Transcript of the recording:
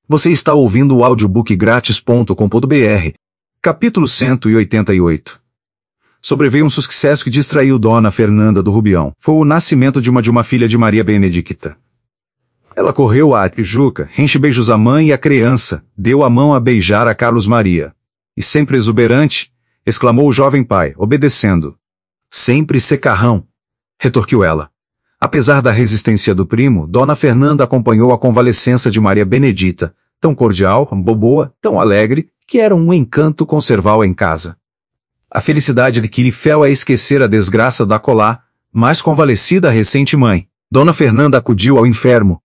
Você está ouvindo o audiobook grátis.com.br. Capítulo 188. Sobreveio um sucesso que distraiu Dona Fernanda do Rubião. Foi o nascimento de uma filha de Maria Benedicta. Ela correu à Tijuca, enche beijos à mãe e à criança, deu a mão a beijar a Carlos Maria. E sempre exuberante, exclamou o jovem pai, obedecendo. Sempre secarrão, retorquiu ela. Apesar da resistência do primo, Dona Fernanda acompanhou a convalescença de Maria Benedita, tão cordial, boa, tão alegre, que era um encanto conservá-la em casa. A felicidade adquire fel a esquecer a desgraça da colá, mais convalescida a recente mãe. Dona Fernanda acudiu ao enfermo,